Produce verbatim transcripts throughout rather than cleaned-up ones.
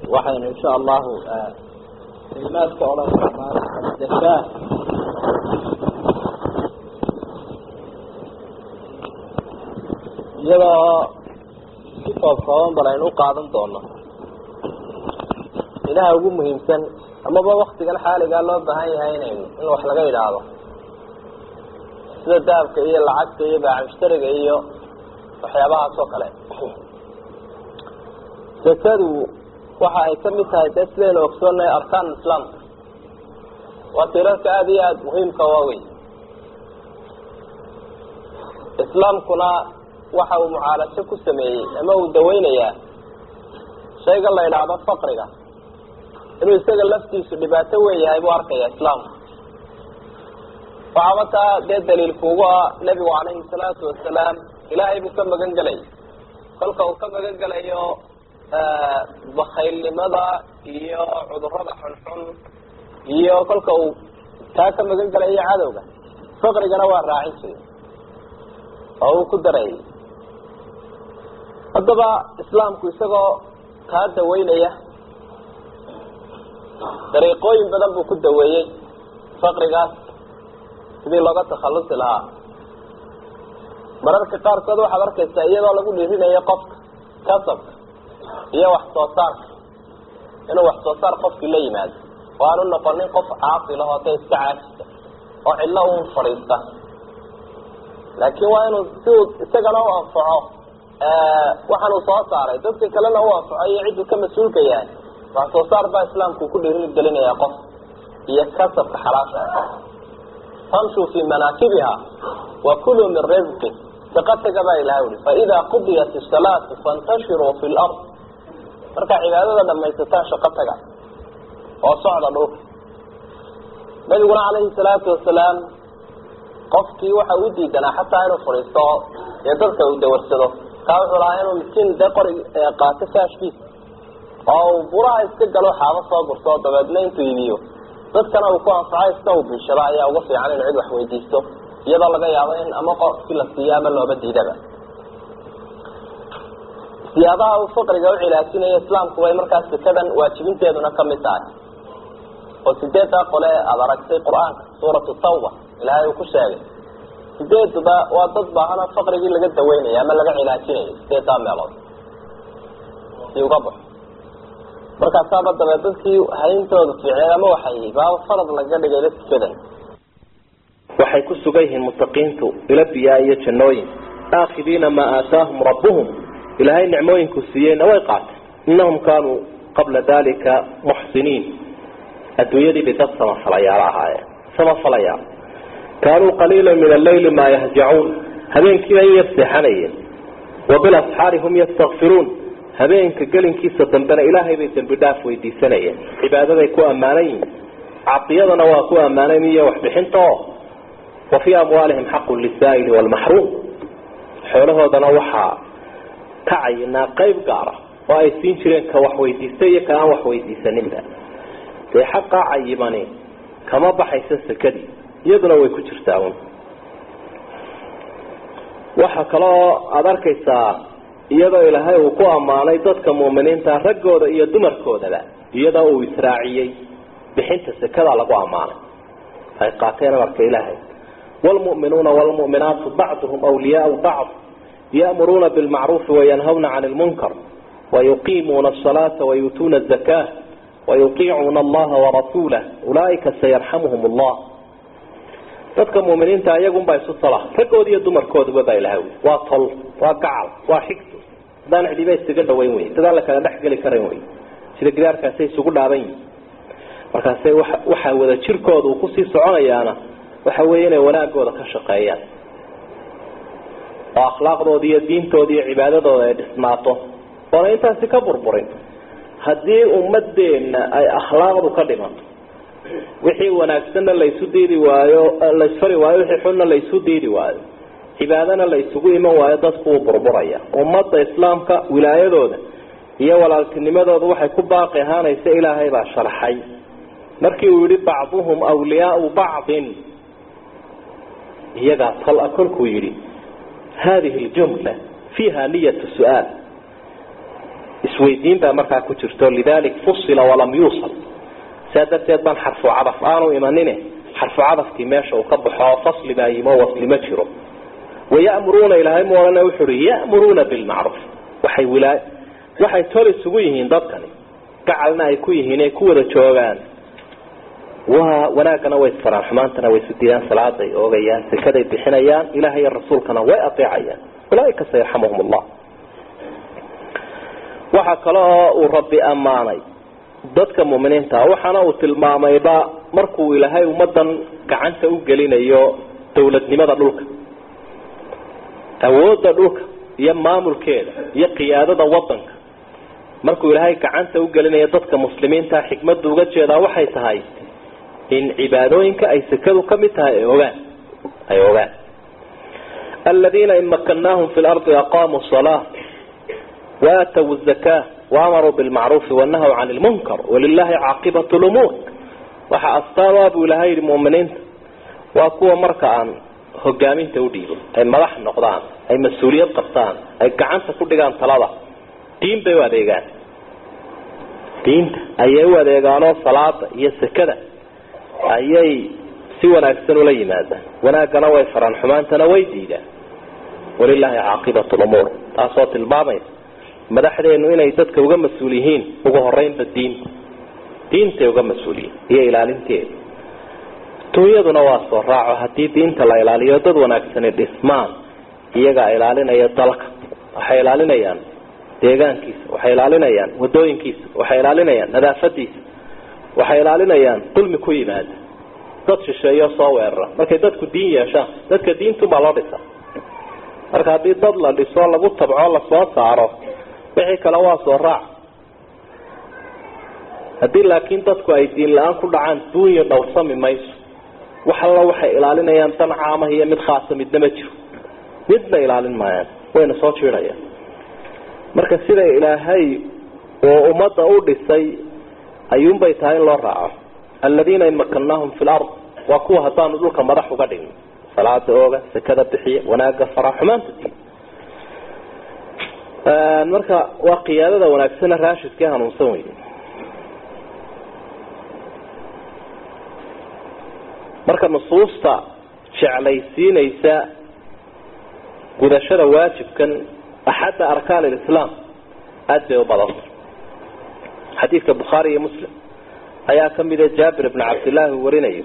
waxaan insha Allah kalimaad ka oran doonaa zakaa iyadoo si kooban balaynu qaadan doono ilaha ugu muhiimsan ama ba waqtigan xaaliga loo baahan yahay in wax laga ilaalo sida daabka iyo lacagta iyo baacimshtariga iyo waxyaabaha soo kale zakadu waxa ay ka mid tahay dadkeen ogsoonay arkaan islaamka waa tiirarka aad iyo aad muhiimka waaweyn islaamkuna waxa uu mucaalajo ku sameeyay ama uu daweynayaa shayga la yiraahdo faqriga inuu isaga laftiisu dhibaato weyn yahay buu arkaya islaamka waxa dee daliilkuugu ah nabigu calayhi salaatu wasalaam ilaahay buu ka magan galay kolka uu ka magan galayo bakhaylnimada iyo cudurrada xunxun iyo kolka uu taa ka magan galayo cadowga faqrigana waa raacin jiray oo uu ku daray haddaba islaamku isagoo kaa daweynaya dariiqooyin badan buu ku daweeyey faqrigaas sidii looga takhallusi lahaa mararka qaarkood waxaad arkaysaa iyadoo lagu dhiirinayo qofka kasabka iyo wax soo saarka inuu wax soo saar qofkii la yimaado oo aanu noqonin qof caaqil ah oo ka iska caajisa oo cidlo uun fadhiista laakiin waa inuu si uu isagana u anfaco waxaan uu soo saaray dadka kalena u anfaco iyo cidduu ka mas-uulka yahay wax soo saar baa islaamku ku dhiirin gelinayaa qof iyo kasabka xalaasha ah famshuu fii manaakibiha wa kuluu min rizqi saqataga baa ilahay uri faidaa qudiyat isalaatu fantashiruu fi lard marka cibaadada dhamaysataan shaqo taga oo socda dhulka nabiguna calayhi salaatu wasalaam qofkii waxa u diidanaa xataa inuu fadhiisto ee dadka uu dawarsado kaa wuxuu lahaa inuu miskiin de qori qaato faashkiisa oo uu buraha iska galo xaabo soo gurto oo dabeedna intuu iibiyo dadkana uu ku anfacay iska uu biishado ayaa uga fiican inuu cid wax weydiisto iyadoo laga yaabo in ama qofkii la siiyo ama looba diidaba siyaabaha uu faqriga u cilaajinayo islaamku way markaas sikadan waajibinteeduna ka mid tahay oo sideedaa qole aada aragtay qur-aanka suuratu tawba ilaahay uu ku sheegay sideeduba waa dad baahana faqrigii laga daweynaya ama laga cilaajinayo sideedaa meelood si uga baxo markaasaaba dabe dadkii hayntooda fiicneed ama waxay baaba farad laga dhigay la sikadan waxay ku sugan yihiin muttaqiintu ila biyaa iyo jannooyin aakhidiina maa aataahum rabbuhum ilaahay nicmooyinku siiyeyna way qaateen innahum kaanuu qabla dalika muxsiniin adduunyadii bay dad samafalayaal ahaayeen samafalayaal kaanuu qaliilan min alleyli maa yahjacuun habeenkiiba in yar seexanayeen wa bilasxaari hum yastakfiruun habeenka gelinkiisa dambena ilaahay bay dambi dhaaf weydiisanayeen cibaadaday ku ammaanan yihiin cadiyadana waa ku ammaanan iyo waxbixinta oo wa fii amwaalihim xaqun lisaa'ili waalmaxruum xoolahoodana waxaa ka cayinaa qayb gaara oo ay siin jireen ka wax weydiistay iyo ka aan wax weydiisaninba dee xaqaa cayimani kama baxaysa sakadii iyaduna way ku jirtaa un waxaa kaloo aada arkaysaa iyadoo ilaahay uu ku ammaanay dadka muuminiinta raggooda iyo dumarkoodaba iyadoo uu israaciyey bixinta sakada lagu ammaanay ay qaateen amarka ilaahay waalmu'minuuna waalmu'minaatu bacduhum awliyaau bacd ya'muruuna bilmacruufi wayanhawna cani lmunkar wayuqiimuuna asalaata wayuutuuna azakaa wayutiicuuna allaha warasuulah ulaa'ika sayarxamuhum allah dadka muuminiinta iyagunbaa isu tala raggood iyo dumarkooduba baa ilahay waa tol waa gacal waa xigto hadaan cidiba isaga dhaweyn wey dad alla kala dhex geli karayn wey sida gidaarkaasay isugu dhaaban yihin markaasay waxaa wada jirkooda uu kusii soconayaana waxa weeye inay wanaagooda ka shaqeeyaan oo akhlaaqdooda iyo diintooda iyo cibaadadooda ay dhismaato oona intaasi ka burburin haddii ummadeenna ay akhlaaqdu ka dhimato wixii wanaagsanna la isu diidi waayo la isfari waayo wixii xunna la isu diidi waayo cibaadana la isugu iman waayo dadku wuu burburaya ummadda islaamka wilaayadooda iyo walaaltinimadooda waxay ku baaqi ahaanaysa ilaahay baa sharxay markii uu yidhi bacduhum awliyaau bacdin iyagaa tol a kolkuu yidhi hadihi ljumla fiiha niyatu su-aal isweydiin baa markaa ku jirto lidalik fusila walam yuusal saa darteed baan xarfu cadaf aanu imanine xarfu cadafkii meesha uu ka baxo fasli baa yimo wasli ma jiro wayamuruuna ilaahay moolana wuxuu uri ya'muruuna bilmacruuf waxay wilaa waxay tol isugu yihiin dadkani gacalna ay ku yihiin ay ku wada joogaan waa wanaagana way faraan xumaantana way sidiyaan salaaday oogayaan sikaday bixinayaan ilaahay iyo rasuulkana way ateecayaan ulaaika sayarhamuhum allah waxa kale oo uu rabbi amaanay dadka muuminiinta waxana uu tilmaamayba markuu ilaahay ummadan gacanta u gelinayo dawladnimada dhulka awoodda dhulka iyo maamulkeeda iyo qiyaadada wadanka markuu ilaahay gacanta u gelinayo dadka muslimiinta xikmadu uga jeedaa waxay tahay in cibaadooyinka ay sakadu ka mid tahay ay ogaan ay ogaan alladina in makkannahum fil ardi aqamu as-salah wa atu az-zakah wa amaru bil ma'ruf wa nahaw 'anil munkar walillahi 'aqibatu al-umur waxa astaawaabu ilaahay muuminiinta waa kuwa marka aan hogaaminta u dhiibo ay madax noqdaan ay mas'uuliyad qabtaan ay gacanta ku dhigaan talada diin bay u adeegaan diinta ayay u adeegaan salaada iyo sakada ayay si wanaagsan ula yimaadaan wanaagana way faraan xumaantana way diidaan walillahi caaqibatu al-umur taasoo tilmaamaysa madaxdeenu inay dadka uga mas'uul yihiin ugu horeynba diin diinta uga mas'uul yihiin iyo ilaalinteeda tooyaduna waa soo raaco haddii diinta la ilaaliyo dad wanaagsan dhismaan iyaga ilaalinaya dalka waxay ilaalinayaan deegaankiisa waxay ilaalinayaan wadooyinkiisa waxay ilaalinayaan nadaafadiisa waxay ilaalinayaan dulmi ku yimaada dad shisheeyo soo weerara markay dadku diin yeeshaan dadka diintu ma loo dhisa marka haddii dad la dhiso lagu tabco la soo saaro wixii kale waa soo raac haddii laakiin dadku ay diin la-aan ku dhacaan duunya dhowrsami mayso wax alla waxay ilaalinayaan dan caamaha iyo mid khaasa midna ma jiro midna ilaalin maayaan wayna soo jiirayaan marka sida ilaahay oo ummadda u dhisay ayuun bay tahay in loo raaco alladina in makkannahum fil ard wa kuwa hadaanu dhulka madax uga dhigin salaada ooga sakada bixiya wanaaga faraxumaanta aan marka waa qiyaadada wanaagsan raashidka hanuunsan weey marka nusuusta jeclaysiinaysa gudashada waajibkan axad arkaan al-islaam aad badan حديث البخاري ومسلم أيها كم إذا جابر بن عبد الله ورنيه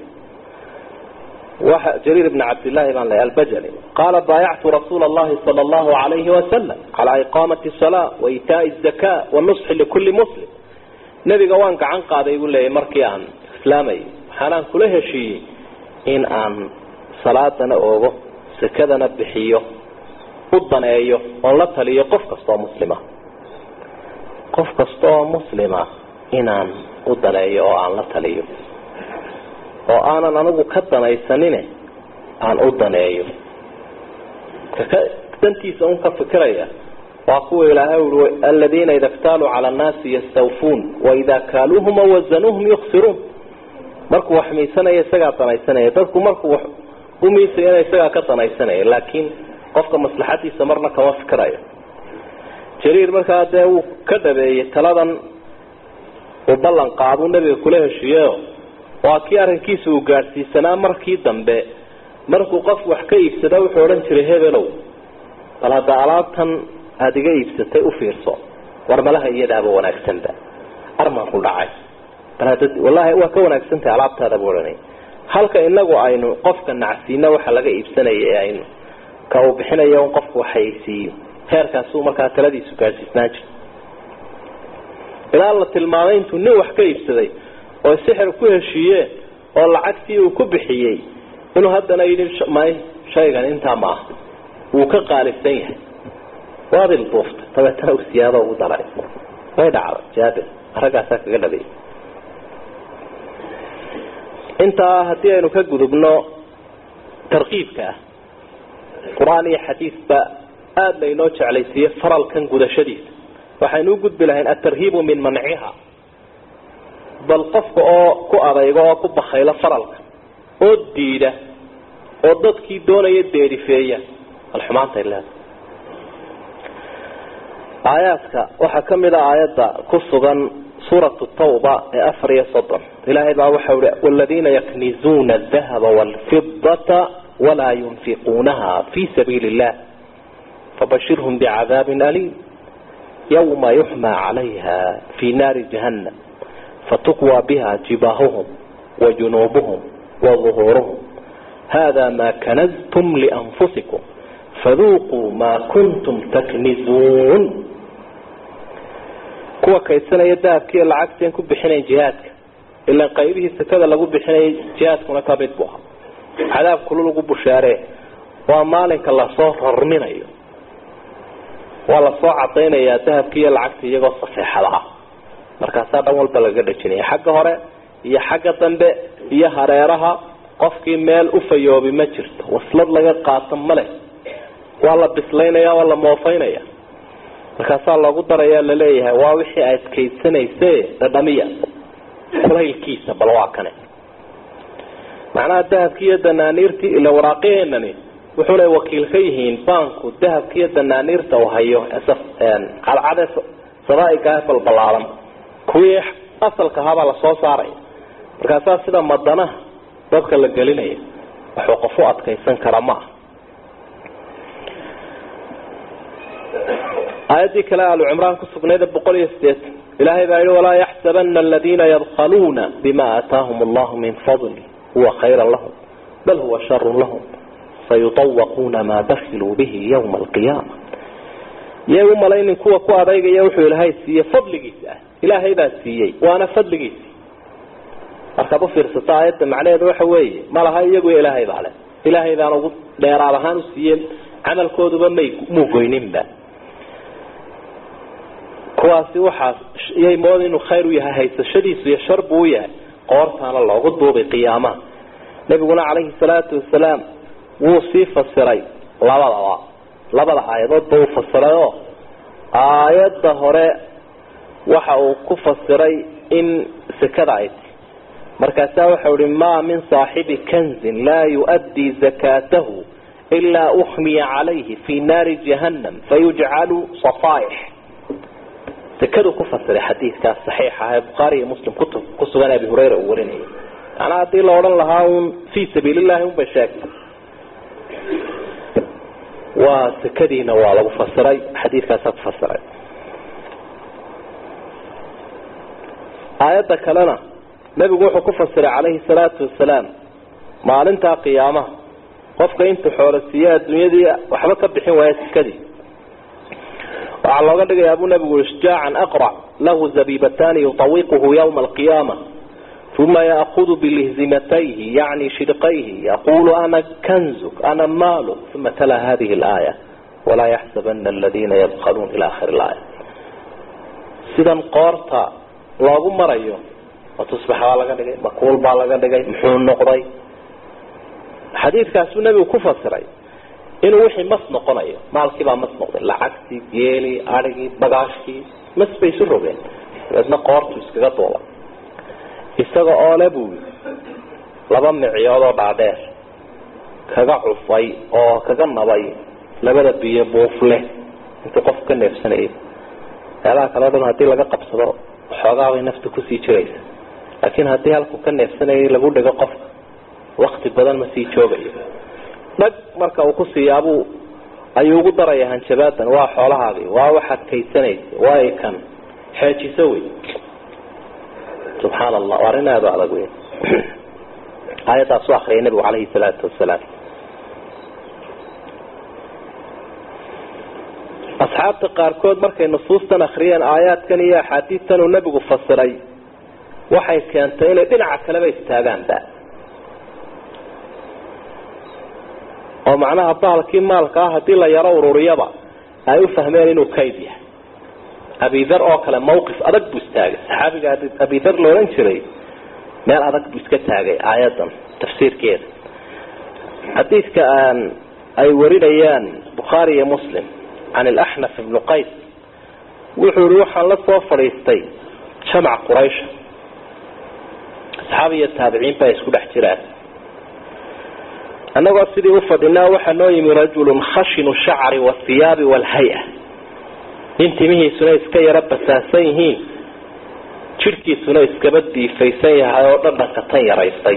جرير بن عبد الله بن البجلي قال بايعت رسول الله صلى الله عليه وسلم على إقامة الصلاة وإيتاء الزكاة والنصح لكل مسلم نبي قوانك عن قاضي يقول لي مركي عن إسلامي حالان كله شيء إن عن صلاتنا أوه سكدنا بحيه قدنا أيه والله تلي قف قصة مسلمة qof kastoo muslima inaan u daleeyo oo aan la taliyo oo aanan anigu ka danaysanin aan u daneeyo dantiisa un ka fikiraya waa kuwa ilaahay uu alladina idaftalu ala an-nas yastawfun wa idha kaluhum wazanuhum yukhsirun markuu wax miisanaya isaga danaysanaya dadku markuu wax u miisanaya isaga ka danaysanaya laakiin qofka maslaxadiisa marna kama fikirayo جرير markaa de uu ka dhabeeyay taladan oo ballan qaado nabiga kula heshiyo waa kii arrinkiisa uu gaarsiisanaa markii dambe markuu qof wax ka iibsado wuxuu oran jiray hebelow bal hada alaabtan adiga iibsatay u fiirso war malaha iyadaaba wanaagsanba armaan ku dhacay bal hada wallahi waa ka wanaagsantahay alaabtaada booranay halka inagu aynu qofka nacsiina waxa laga iibsanayay aynu ka u bixinayo qofku waxaysiiyo heerkaas uu markaa taladiisu gaarsiisnaa jir ilaa la tilmaamay intuu nin wax ka iibsaday oo sixir ku heshiiyeen oo lacagtii uu ku bixiyay inuu haddana yidhi may shaygan intaa ma aha wuu ka qaalisan yahay waadil duufta tabeetana uu siyaado ugu daray way dhacday jaabir ragaasaa kaga dhabay intaa haddii aynu ka gudubno tarqiibka ah quraan iyo xadiisba aad laynoo jeclaysiiye faralkan gudashadiisa waxaynu u gudbi lahayn at-tarhiib min man'iha bal qofka oo ku adaygo oo ku bakhayla faralka oo diida oo dadkii doonaya deerifeeya alxumaanta ilaa آياتك وحكمل آيات كسبا سورة التوبة أفر يصدر إلهي بقى وحول والذين يكنزون الذهب والفضة ولا ينفقونها في سبيل الله فبشرهم بعذاب أليم يوم يحمى عليها في نار جهنم فتقوى بها جباههم وجنوبهم وظهورهم هذا ما كنزتم لأنفسكم فذوقوا ما كنتم تكنزون كوا كيسنا يداب كي العكس ينكب بحنين جهاتك إلا قيبه السكادة لقب بحنين جهاتك ونكابت بها عذاب كله لقب بشاره ومالك الله صوت رمين أيه والله صوت عطينا يا دهب كي العكس يقص في حلها مركزات أول بلغة جنيه حق هراء هي حق تنبئ هي هريرها qofkii meel u fayoobi ma jirto waslad laga qaato male wala bislaynaya wala moofaynaya markaas lagu daraya la leeyahay waa wixii ay adkeysanayse dhadhamiya kulaylkiisa bal waa kane macnaha dahabkiiyo danaaniirti ila waraaqeenani wuxuu leeyahay wakiil ka yihiin banku dahabkiiyo danaaniirta oo hayo asaf aan qalcada saraa'iga balbalaaran kuwii asalka haba la soo saaray markaas sida madanaha dadka la galinaya wuxuu qof u adkeysan kara ma ayadi kala al-umran ku sugnayd boqol iyo sideed ilaahay baa yiri wala yahsabanna alladheena yadkhuluna bima ataahum Allah min fadli huwa khayran lahum bal huwa sharrun lahum sayutawquna ma dakhilu bihi yawm al-qiyamah yawma laynin kuwa ku adeegaya wuxuu ilaahay siiyay fadligiisa ilaahay baa siiyay waana fadligiisa marka fiirsato aayada macnaheedu waxa weeye malaha iyagu ilaahay baale ilaahay baan ugu dheeraad ahaan u siiyay amalkooduba may mu goyninba kuwaasi waxa iyay mood inuu khayr u yahay haysashadiisu iyo shar buu yahay qoortaana loogu duubay qiyaamaha nabiguna calayhi salaatu wasalaam wuu sii fasiray labadaba labada aayadood buu fasiray oo aayada hore waxa uu ku fasiray in sakada ay markaasa wuxuu yiri ma min saahibi kanz la yuaddi zakatahu illa ukhmiya alayhi fi nar jahannam fayuj'alu safaih takadu ku fasiray xadiiska saxiixa ah bukhari iyo muslim kutub kusugan abi hurayra warinay ana hadii la oran lahaa fi sabilillah um bashak wa sakadina waa lagu fasiray xadiiskaas ku fasiray aayada kalena nabigu wuxuu ku fasiray calayhi salaatu wasalaam maalinta qiyaamaha qofka inta xoolasiya dunyadii waxba ka bixin waaya sikadii waxa looga dhigay abu nabigu ishjaacan aqra lahu zabibatan yutawiquhu yawm alqiyamah thumma ya'khudhu bilihzimatayhi yani shidqayhi yaqulu ana kanzuk ana maluk thumma tala hadhihi alaya wala yahsabanna alladhina yabkhalun ila akhir alaya sidan qorta loogu marayo وتصبح على جدك مقول بالله جدك محون نقضي حديث كاسو النبي كفسري إنه وحي مصنع قناية مالك بقى مصنع لعكسي جيلي أرجي بغاشكي مس بيسرو بين لازم قارتوس كذا طولا استجا آلبو لبام عياضة بعده كذا عفاي أو كذا نباي لبدا بيه بوفله أنت قف كنفسنا إيه هلا كلام هاتي لقى قبصة حاجة نفسك كسي شريس لكن هذه هالكو كان نفسنا لابد دقة قف وقت بدل ما سيجوبي بق مركا وقصي أبو أيوه قدر يهان شبابا واحد هذه واحد كيسني واي كان حاجة يسوي سبحان الله وارنا هذا على قوي آية أصواخ النبي عليه الصلاة والسلام أصحاب تقاركود مركا النصوص تنخريا آيات كان هي حديث والنبي فسري waxay keentay inay dhinaca kale bay istaagaan ba oo macnaha baalkii maalka hadii la yaro ururiyaba ay u fahmeen inuu kayd yahay Abi Dhar oo kale mowqif adag buu istaagay saxaabiga Abi Dhar loo oran jiray meel adag buu iska taagay aayadan tafsiirkeeda xadiiska aan ay warinayaan Bukhari iyo Muslim عن الأحنف بن قيس wuxuu ruuxan la soo fariistay jamac Quraysh أصحابي التابعين فيسكت احترام أنا قصدي أفضلنا وحنوي من رجل خشن الشعر والثياب والهيئة intimihiisuna iska yara basaasan yihiin jirkiisuna iskaba diifaysan yahay oo dhadhanka tan yaraystay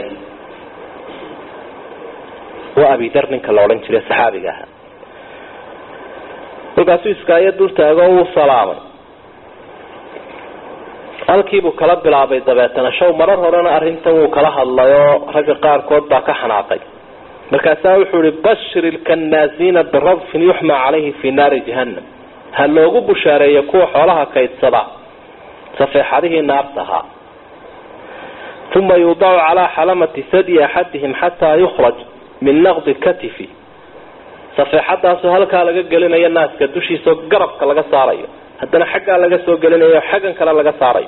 waa Abi Dar ninka la oran jiray saxaabiga ah markaasuu iskaaya dul taago uu salaamay halkiibuu kala bilaabay dabeetana show marar horena arrintan wuu kala hadlayo ragga qaarkood baa ka xanaaqay markaasaa wuxuu ihi bashir ilkannaasiina biradfin yuxmaa calayhi fii naari jahannam ha loogu bushaareeyo kuwa xoolaha kaydsada safeexadihii naarta ahaa uma yuudacu calaa xalamati sadi axadihim xataa yukhraj min naqdi katifi safeexadaasoo halkaa laga gelinayo naaska dushiisao garabka laga saarayo haddana xaggaa laga soo gelinayo xaggan kale laga saarayo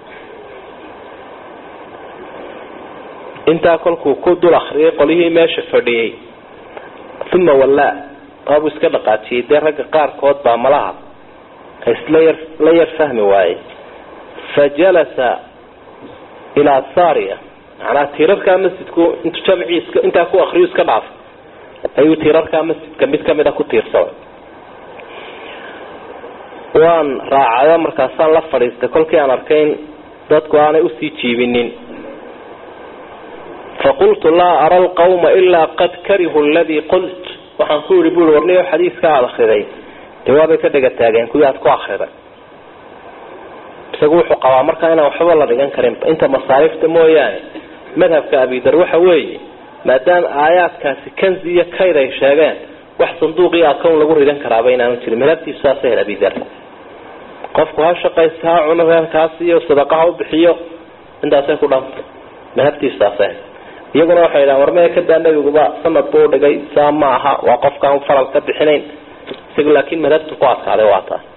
intaa kolkuu ku dul akriyay qolyihii meesha fadhiyey uma wallaa waabuu iska dhaqaajiyey dee ragga qaarkood baa malaha isla yar la yar fahmi waayey fajalasa ilaa saariya macnaa tiirarkaa masjidku intu jamcii iska intaa ku akriyu iska dhaafay ayuu tiirarkaa masjidka mid kamida ku tiirsaday waan raacayo markaasaan la fadhiistay kolkii aan arkayn dadku aanay usii jiibinin faqultu laa ara alqawma ilaa qad karihu aladii qult waxaan ku yidhi bui warniyo xadiiska aada akriday jawaabay ka dhega taageen kuwii aad ku akriday isagu wuxuu qabaa markaa inaan waxba la dhigan karin inta masaarifta mooyaane madhabka abidar waxa weeye maadaama aayaadkaasi kanzi iyo kayd ay sheegeen wax sanduuq iyo akown lagu ridan karaaba inaanu jirin madhabtiisu saasay ahayd abidar qofku ha shaqaysa ha cuno reerkaasi iyo sadaqaha u bixiyo intaasay ku dhanta madhabtiisu saasay ahayd iyaguna waxay yidhahan warmee kadaa nabiguba sanad buu dhigay saa ma aha waa qofkaan faral ka bixinayn isaga laakiin madhabtu ku adkaaday waa taa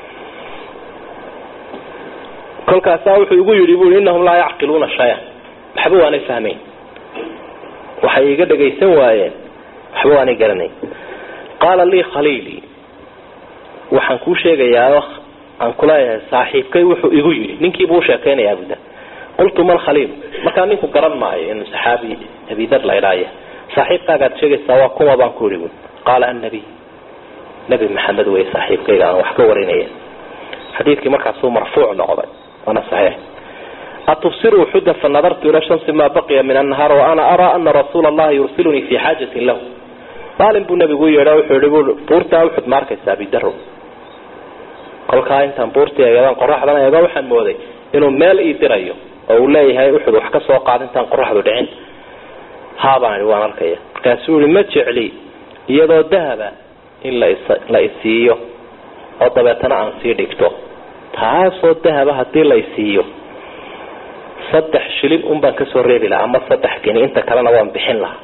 kolkaasaa wuxuu igu yidhi bui innahum laa yacqiluuna shaya waxba waanay fahmayn waxay iga dhagaysan waayeen waxba waanay garanayn qaala lii khaliili waxaan kuu sheegayaa aan kuleeyahay saaxiibkay wuxuu igu yidhi ninkiibuu u sheekaynayaa abuda qultu man khaliil markaa ninku garan maayo inuu saxaabi abidar la idhaaya saaxiibkaagaad sheegaysaa waa kuma baan ku yidhi qaala annabiy nabi maxamed wey saaxiibkayga aan wax ka warinaya xadiidkii markaasuu marfuuc noqday waana saxiix atubsiru xuda fanadartu ila shamsi maa baqiya min annahaar wa ana araa ana rasuula allahi yursilunii fii xaajatin lahu maalin buu nabigu yeedha wuxuu yihi buurtaa uxud ma arkaysaa abidaro kolkaa intaan buurtii eedan qoraxdan eego waxaan mooday inuu meel ii dirayo oo uu leeyahay uxud wax ka soo qaad intaan qoraxdu dhicin haabaan idhi waan arkaya markaasuu yihi ma jecli iyadoo dahaba in la isiiyo oo dabeetana aan sii dhigto taasoo dahaba hadii la isiiyo saddex shilin un baan kasoo reebi lahaa ama saddex geni inta kalena waan bixin lahaa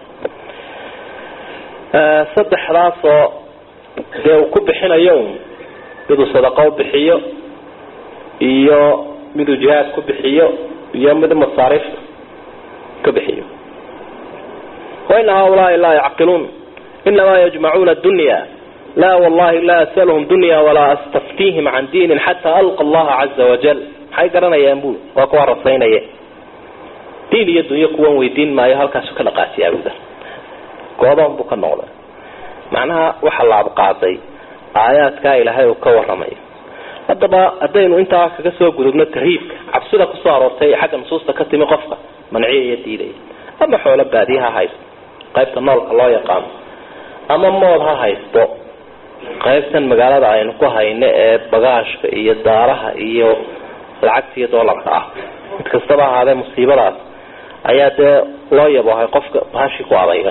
saddexdaasoo dee uu ku bixinayo un miduu sadaqo u bixiyo iyo miduu jihaad ku bixiyo iyo mid masaarif ka bixiyo waina haulaai laa yacqiluun inamaa yajmacuuna dunya لا والله لا أسألهم دنيا ولا أستفتيهم عن دين حتى ألقى الله عز وجل حي قرنا يا أمبول وقوى رصينا يا دين يدنيا قوان ويدين ما يهلك سكنا قاسي أبو ذر قوضان بك النوضة معناها وحل عبقاطي آيات كايلة هاي وكوى رمي هذا الدين وانت كسوى قدودنا ترهيبك عبسولا كسوى رصي حاجة نصوصة كتمي قفقة منعية يديدي أما حول باديها هايس قيبت النار الله يقام أما موضها هايس qaybtan magaalada aynu ku hayno ee bagaashka iyo daaraha iyo lacagta iyo dollarka ah mid kastaba ahaadee musiibadaas ayaa dee loo yabahay qofka baashi ku adayga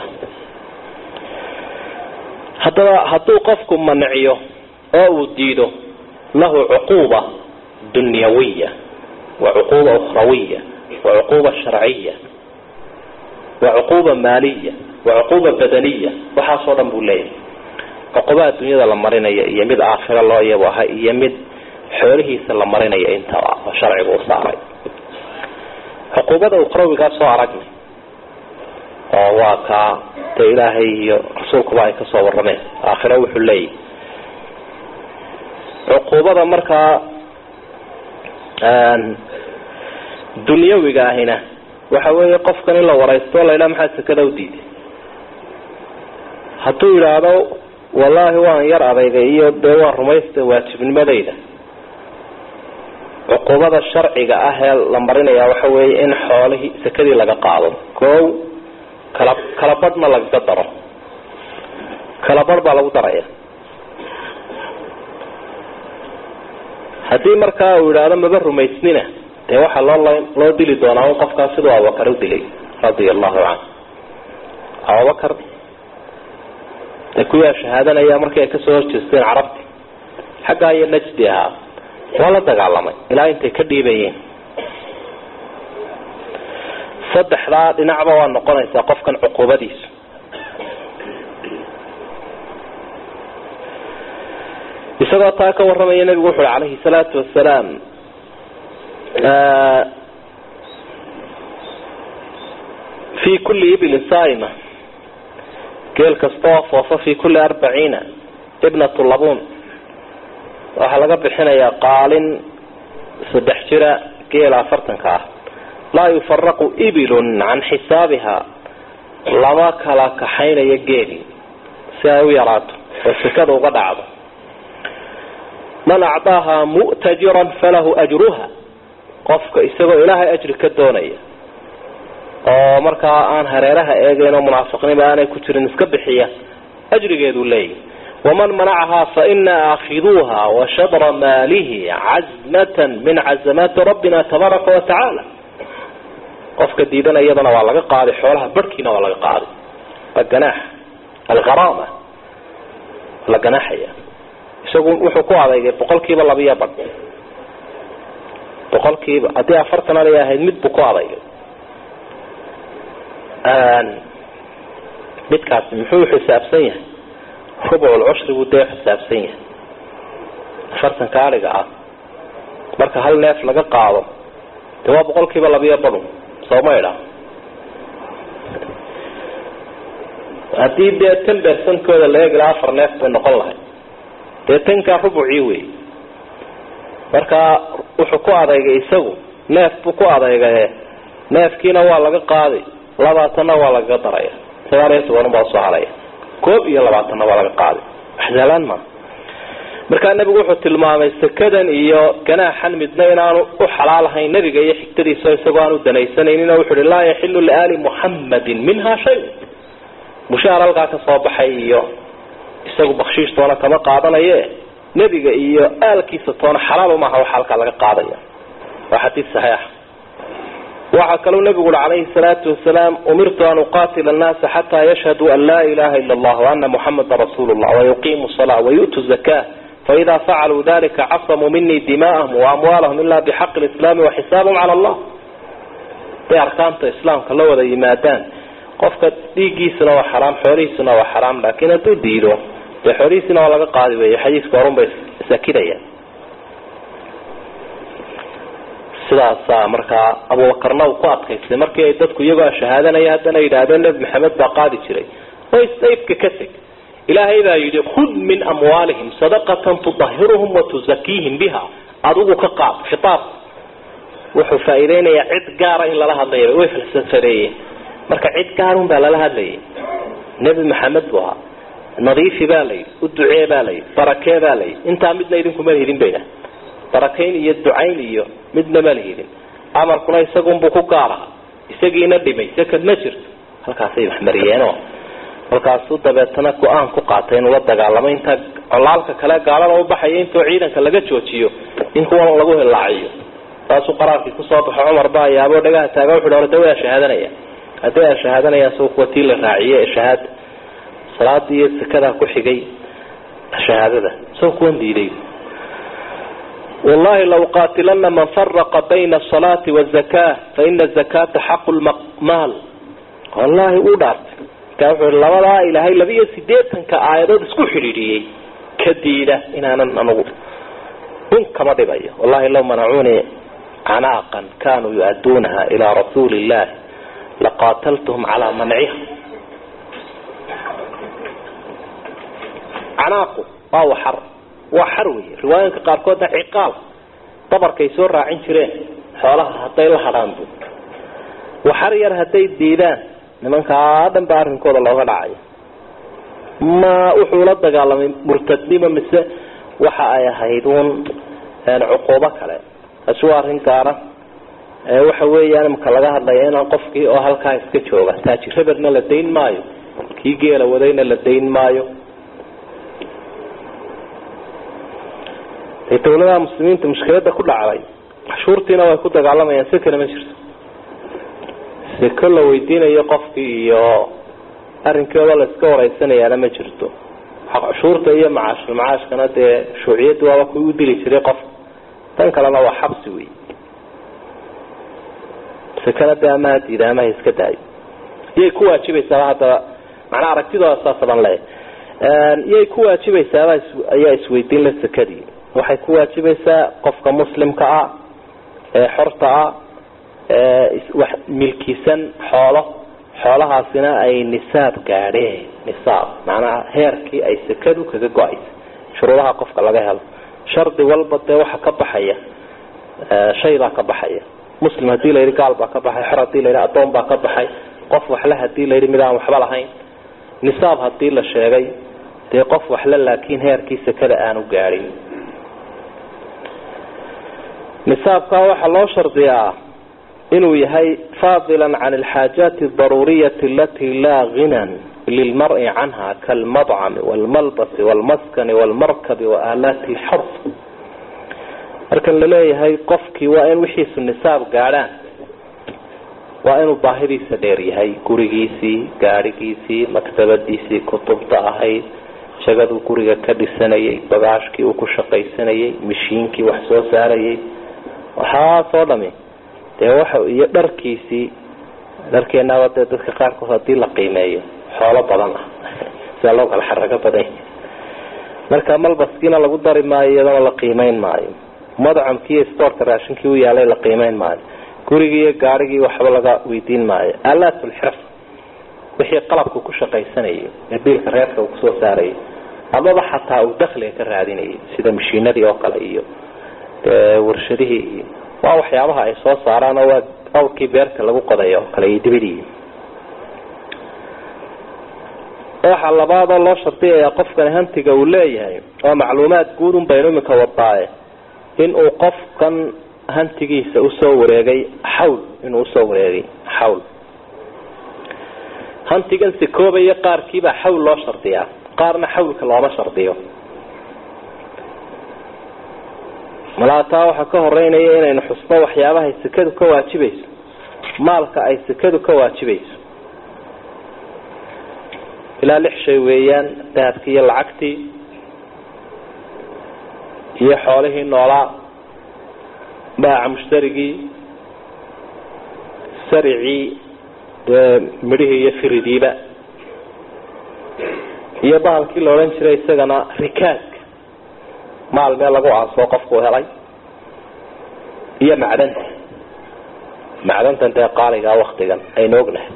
haddaba hadduu qofku manciyo oo uu diido lahu cuquuba dunyawiya wa cuquuba ukhrawiya wa cuquuba sharciya wa cuquuba maaliya wa cuquuba badaniya waxaasoo dhan buu leeyahay عقوبات الدنيا la marinayo iyo mid aakhira loo yabahay iyo mid xoolihiisa la marinayo inta sharcigu u saaray عقوبada ukhrawiga soo aragnay oo waa ka ilaahay iyo rasuulku ay ka soo warameen aakhira wuxuu leeyahay عقوبada marka aan dunyawiga ahina waxa weeye qofkan in la waraysto la ilaa maxaa sakada u diiday hadduu yiraahdo wallaahi waan yar adayga iyo dee waan rumaysta waajibnimadayda cuqubada sharciga ah ee la marinayaa waxa weeye in xoolihii sakadii laga qaado koow kala kala badhna laga daro kala badh baa lagu daraya haddii markaa uu yidhaahdo maba rumaysnina dee waxaa loo loo dili doonaa un qofkaas siduu abubakar u dilay radia allahu canhu abubakar ee kuyaa shahaadanaya markii ay kasoo horjeesteen carabti xaggaa iyo najdi ahaa waa la dagaalamay ilaa intay ka dhiibayeen saddexdaa dhinacba waa noqonaysaa qofkan cuquubadiisu isagoo taa ka warramaya nabigu wuxu uhi calayhi salaatu wasalaam fii kulli ibilin saaima geel kasta oo foofa fii kulli arbaciina ibnatu labuun waxaa laga bixinayaa qaalin saddex jira geela afartanka ah laa yufaraqu ibilun can xisaabiha lama kala kaxaynayo geeli si ay u yaraato oo sekada uga dhacdo man acdaaha mu'tajiran falahu ajruha qofka isagoo ilaahay ajri ka doonaya oo markaa aan hareeraha eegayn oo munaafiqnimo aanay ku jirin iska bixiya ajrigeedu leeyahy waman manacahaa faina aakhiduuha washadra maalihi cazmatan min cazamaati rabbina tabaaraka watacaala qofka diidana iyadana waa laga qaaday xoolaha barhkiina waa laga qaaday waa ganaax algharaama la ganaaxaya isagu wuxuu ku adeegay boqolkiiba labiyo badh boqolkiiba haddii afartan alay ahayd mid buu ku adeegay midkaasi muxuu xisaabsan yahay rubcul cushri buu dee xisaabsan yahay afartanka ariga ah marka hal neef laga qaado dee waa boqolkiiba labiyo badh sooma idha haddii dee tan bersankooda la eegi lahaa afar neef bay noqon lahay dee tankaa rubucii wey markaa wuxuu ku adeegay isagu neef buu ku adeegaye neefkiina waa laga qaaday labaatanna waa lagaga daraya sagaal iyo toban baa soo haraya koob iyo labaatanna waa laga qaaday wax sahlan ma markaa nebigu wuxuu tilmaamay sakadan iyo ganaaxan midna inaanu u xalaalahayn nebiga iyo xigtadiisa isagoo aanu danaysanaynin wuxuu uhi laa yaxilu liaali muxammadin minha shay mushaar halkaa ka soo baxay iyo isagu bakshiish toona kama qaadanaye nebiga iyo aalkiisa toona xalaal maaha waxa halkaa laga qaadaya waa xadiis saxiix waxaa kaloo nebigu uri calayhi salaatu wasalaam umirtu an uqaatila annaasa xataa yashhaduu an laa ilaha ila allah waana muxamada rasuulu llah wayuqiimu salaa wayu'tu zakaa faida facaluu dalika casamuu minii dimaa'ahum waamwaalahum ila bixaqi lislaami waxisaabahum cala allah haday arkaanta islaamka la wada yimaadaan qofka dhiiggiisuna waa xaraam xoolihiisuna waa xaraam laakiin hadduu diido dee xoolihiisina waa laga qaadi weeye xadiiska horun bay sakidayaan sidaasaa markaa abubakarna uu ku adkaystay markii ay dadku iyagoo shahaadanaya haddana yidhaahdeen nebi maxamed baa qaadi jiray way saybka ka teg ilaahay baa yidhi khud min amwaalihim sadaqatan tudahiruhum watuzakiihim biha adigu ka qaad khitaab wuxuu faa'iideynayaa cid gaara in lala hadlaya way falsafareeyeen marka cid gaarun baa lala hadlayay nebi maxamed buu ahaa nadiifi baa layidhi u ducee baa layidhi barakee baa layidhi intaa midna idinkuma lihidin bayna barakayn iyo ducayn iyo midna ma lihidin amarkuna isagunbuu ku gaaraha isagiina dhimay sakad ma jirto halkaasay waxmariyeenoo halkaasuu dabeetana go-aan ku qaatay inuu la dagaalamo intaa colaalka kale gaalada u baxaya intoo ciidanka laga joojiyo in kuwan lagu hilaaciyo taasuu qaraarkii kusoo baxo cumar baa yaaboo dhagaha taaga wuxu hore de waa shahaadanaya haddii aa shahaadanaya soo kuwa tii la raaciye ee shahaada salaadii iyo sakadaa ku xigay shahaadada soo kuwan diiday wallahi law qaatilana man faraqa bayna asalaati waazaka faina azakata xaqu lmaal wallahi uu dhaartay markaa wuxuu i labadaa ilaahay laba iyo sideetanka aayadood isku xidhiidhiyey ka diida inaanan anugu un kama dhibayo wallahi law manacuunii canaaqan kanuu yu-aduunaha ilaa rasuuli illahi laqaataltuhum calaa manciha canaaqu waa waxar waa xar wey riwaayinka qaarkoodna ciqaal dabarkay soo raacin jireen xoolaha hadday la hadhaan bu waxar yar hadday diidaan nimankaa dhan ba arrinkooda looga dhacayo ma wuxuu la dagaalamay murtadnimo mise waxa ay ahayd uun cuquubo kale taasi waa arrin gaara waxa weeyaan marka laga hadlaya inaan qofkii oo halkaa iska jooga taajir reberna la dayn maayo kii geela wadayna la dayn maayo dowladaha muslimiinta mushkilada ku dhacday cashuurtiina way ku dagaalamayaan si kale ma jirto si kale la weydiinayo qofkii iyo arrinkooda la iska wareysanayaana ma jirto cashuurta iyo macaash macaashkana dee shuuciyadu waaba ku u dili jiray qof tan kalena waa xabsi weey si kale dee ama diida ama iska daayo yay ku waajibaysaa hadda macna aragtidooda saasaban leh yay ku waajibaysaa ayaa isweydiin la sakadii waxay ku waajibaysaa qofka muslimka ah ee xorta ah ee wax milkiisan xoolo xoolahaasina ay nisaab gaadheen nisaab macnaha heerkii ay sakadu kaga go'ayso shuruudaha qofka laga helo shardi walba dee waxa ka baxaya shay baa ka baxaya muslim hadii la yiri gaal baa ka baxay xor hadii la yiri adoon baa ka baxay qof wax la hadii la yiri midaan waxba lahayn nisaab hadii la sheegay dee qof wax la laakiin heerkii sakada aanu gaarin nisaabka waxa loo shardiyaa inuu yahay faadilan can alxaajaat ad-daruriyah allati la ghinan lilmar'i anha kalmad'am walmalbas walmaskan walmarkab wa alat alharf marka la leeyahay qofkii waa in wixii nisaab gaaraan waa inuu baahidiisa dheer yahay gurigiisii gaarigiisii maktabadiisii kutubta ahayd shaqadu guriga ka dhisanayay bagaashkii uu ku shaqaysanayay mishiinkii wax soo saarayay waxa soo dhamay dee waxa iyo dharkiisii dharkeena wada dadka qaar ku hadii la qiimeeyo xoolo badan ah sida loo kala xaraga badan marka malbaskiina lagu dari maayo iyadoo la qiimeyn maayo madcamkii stoorka raashinkii uu yaalay la qiimeyn maayo gurigii gaarigii waxba laga weydiin maayo alaatul xirf wixii qalabku ku shaqaysanayay ee biilka reerka uu soo saaray amaba xataa uu dakhliga ka raadinayay sida mashiinadii oo kale iyo warshadihii waa waxyaabaha ay soo saaraan oo awrkii beerta lagu qodayo kale iyo dibadii waxa labaad oo loo shartiyaa qofkan hantiga uu leeyahay oo macluumaad guud un baynu imika wadaaye in uu qofkan hantigiisa u soo wareegay xawl inuu soo wareegay xawl hantigan si koobaya qaarkiiba xawl loo shartiyaa qaarna xawlka looma shartiyo malaata waxa ka horeynaya inaynu xusno waxyaabaha sakadu ka waajibayso maalka ay sakadu ka waajibayso ilaa lix shay weeyaan dahabkii iyo lacagtii iyo xoolihii noolaa baaca mushtarigii saricii midhihii iyo firidiiba iyo bahalkii la odhan jiray isagana rikaaska maal meel lagu aaso qofku helay iyo macdanta macdantan dee qaaliga waqtigan aynu ognahay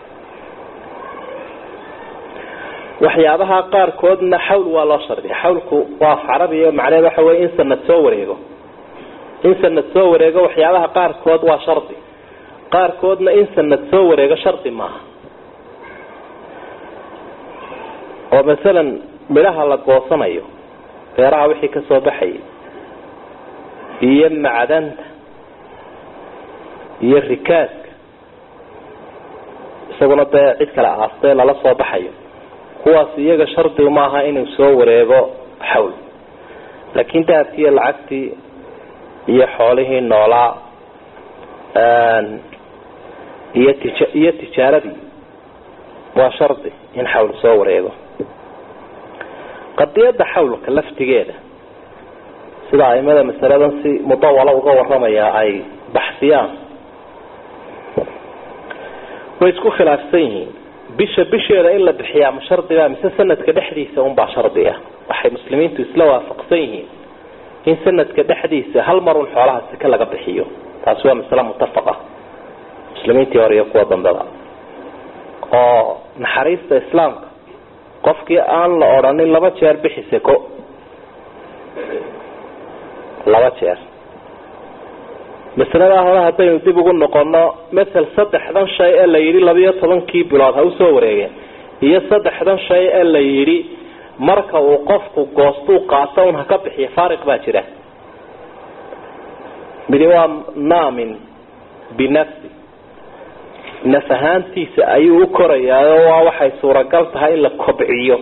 waxyaabaha qaarkoodna xawl waa loo shardiya xawlku waa af carabiya macnaheedu waxa weeye in sanad soo wareego in sanad soo wareego waxyaabaha qaarkood waa shardi qaarkoodna in sanad soo wareego shardi maaha oo masalan midhaha la goosanayo beeraha wixii ka soo baxay iyo macdanta iyo rikaaska isaguna dee cid kale aastay lala soo baxayo kuwaas iyaga shardi uma aha inuu soo wareego xawl laakiin dahabkii iyo lacagtii iyo xoolihii noolaa iyo tij iyo tijaaradii waa shardi in xawl soo wareego qadiyada xawlka laftigeeda sida aimada masaladan si mudawala uga waramaya ay baxsiyaan way isku khilaafsan yihiin bisha bisheeda in la bixiyaa ma shardiga mise sanadka dhexdiisa un baa shardiga waxay muslimiintu isla waafaqsan yihiin in sanadka dhexdiisa hal mar un xoolaha saka laga bixiyo taas waa mas'ala muttafaqa muslimiintii hore iyo kuwa dambaba oo naxariista islaamka qofkii aan la odhanin laba jeer bixi sako laba jeer masalada hore haddaynu dib ugu noqono masal saddexdan shay ee la yidhi labiyo tobankii bilood ha usoo wareegeen iyo saddexdan shay ee la yidhi marka uu qofku goostuu qaato un ha ka bixiyo faariq baa jira. midi waa naamin binafsi, naf ahaantiisa ayuu u korayaa waa waxay suuragal tahay in la kobciyo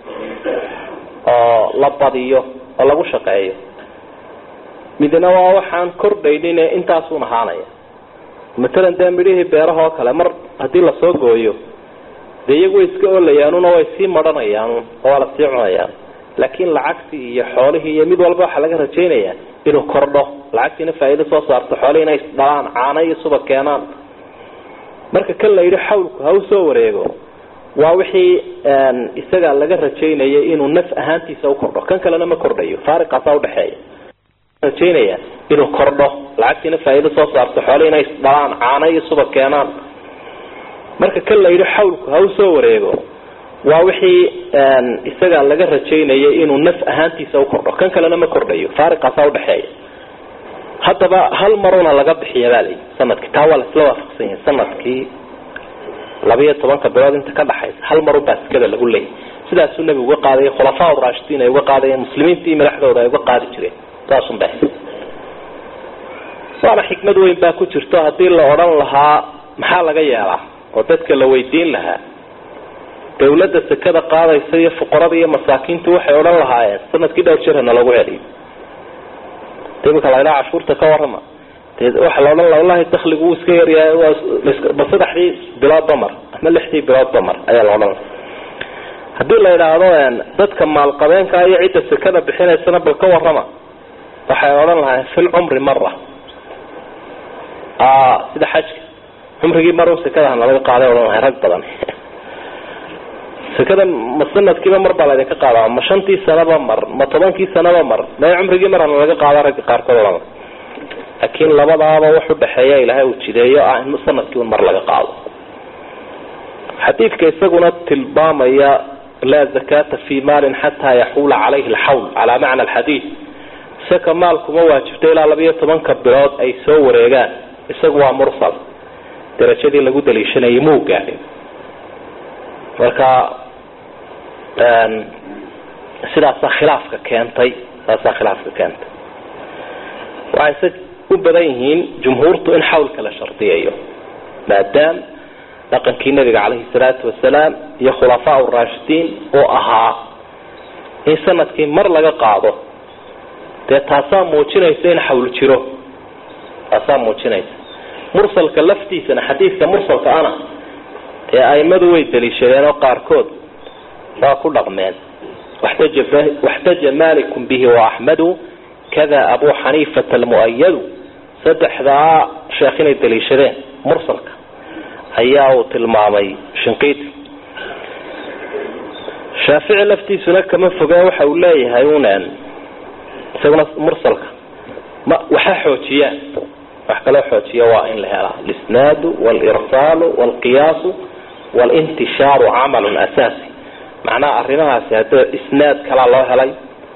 oo la badiyo oo lagu shaqeeyo. midna waa waxaan kordhaynin intaasuun ahaanaya. matalan dee midhihii beerahoo kale mar haddii lasoo gooyo dee iyagu way iska olayaanuna way sii madhanayaan oo waa la sii cunayaan. laakiin lacagtii iyo xoolihii iyo mid walba waxaa laga rajaynayaa inuu kordho, lacagtiina faa'iido soo saarto, xoolihii inay dhalaan, caano iyo subag keenaan. marka kan la yidhi xawlku ha u soo wareego waa wixii isaga laga rajaynayay inuu naf ahaantiisa u kordho, kan kalena ma kordhayo, faariqaasaa udhaxeeya. rajaynaya inuu kordho, lacagtiina faa'iido soo saarto, xoolihii inay dhalaan, caano iyo subag keenaan. marka kan la yidhi xawlku ha u soo wareego waa wixii isaga laga rajaynayay inuu naf ahaantiisa u kordho, kan kalena ma kordhayo, faariqaasaa udhaxeeya. haddaba hal maruna laga bixiya baa layi sanadkii, taa waa laisla waafaqsan yahay. sanadkii labiyo tobanka bilood inta ka dhaxaysa hal mar ubaa sikada lagu leeyay. sidaasuu nebigu uga qaadayay, khulafaa raashidiin ay uga qaadayeen, muslimiintii madaxdooda ay uga qaadi jireen. saasun ba waana xikmad weyn baa ku jirto. haddii la odhan lahaa maxaa laga yeelaa oo dadka la weydiin lahaa, dawladda sekada qaadaysa iyo fuqarada iyo masaakiintu waxay odhan lahaayeen sanadkii dhowr jeer hana lagu celiyo. imika la ydhaa cashuurta ka warrama, waxa la odhan laha wallahi dakligu wuu iska yaryahay, ba saddexdii biloodba mar ama lixdii biloodba mar ayaa la odhan laha. haddii la idhaahdo dadka maalqabeenka iyo cidda sekada bixinaysana bal ka warrama, waxay odhan lahaayeen fil cumri mara, sida xajka cumrigii mar sekada hana laga qaaday odhan lahay rag badan. sekada ma sanadkiiba mar baa laydinka qaadaa, ma shantii sanaba mar, ma tobankii sanaba mar, ma cumrigii mar hana laga qaada ragga qaarkood odhan. laakiin labadaaba wax u dhaxeeya ilaahay uu jideeyo ah in sanadkii un mar laga qaado. xadiidka isaguna tilmaamaya laa zakata fi maalin xataa yaxuula calayhi alxawl calaa macna alxadiid. saka maalkuma waajibto ilaa labiyo tobanka bilood ay soo wareegaan. isagu waa mursal, darajadii lagu daliishanayay muu gaadhin. marka sidaasaa khilaafka keentay sidaasaa khilaafka keentay waxay u badan yihiin jumhuurtu in xawlka la shardiyayo, maadaam dhaqankii nabiga calayhi salaatu wasalaam iyo khulafaa raashidiin oo ahaa in sanadkii mar laga qaado. dee taasaa muujinaysa in xawl jiro, taasaa muujinaysa. mursalka laftiisana xadiidka mursalka ana ee aimadu way daliishadeen oo qaarkood waa ku dhaqmeen. waxtaja maalikum bihi waaxmadu kada abu xaniifata almu'ayadu. saddexdaa sheekh inay daliishadeen mursalka ayaa uu tilmaamay shinqiiti. shaafici laftiisuna kama fogaa, waxa uu leeyahay unan isaguna mursalka ma waxa xoojiyaan, wax kaloo xoojiya waa in la helaa alisnaadu walirsaalu walqiyaasu walintishaaru camalun asaasi. macnaha arrimahaasi hadda isnaad kalaa loo helay,